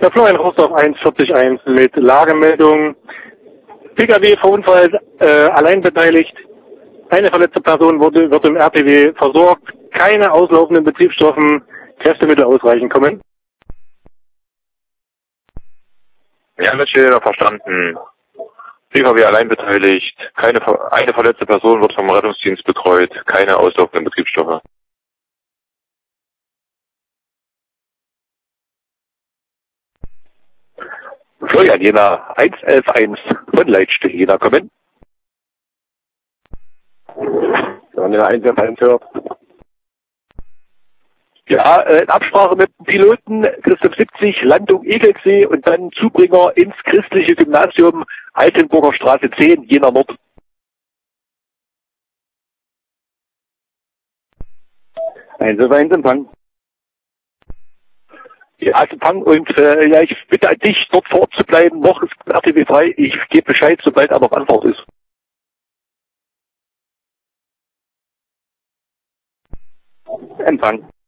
Der Florian Rostorf 141 mit Lagemeldung. Pkw verunfallt, allein beteiligt. Eine verletzte Person wird im RTW versorgt. Keine auslaufenden Betriebsstoffen. Kräftemittel ausreichend kommen. Ja, Mitschilder verstanden. Pkw allein beteiligt. Eine verletzte Person wird vom Rettungsdienst betreut. Keine auslaufenden Betriebsstoffe. Florian Jena 111 von Leitstelle Jena kommen. Jena 111 hört. Ja, in Absprache mit dem Piloten Christoph 70, Landung Egelsee und dann Zubringer ins christliche Gymnasium Altenburger Straße 10, Jena Nord. 111 Empfang. Ja, Empfang und ja, ich bitte an dich, dort vor Ort zu bleiben. Noch ist RTW frei. Ich gebe Bescheid, sobald er noch Antwort ist. Empfang.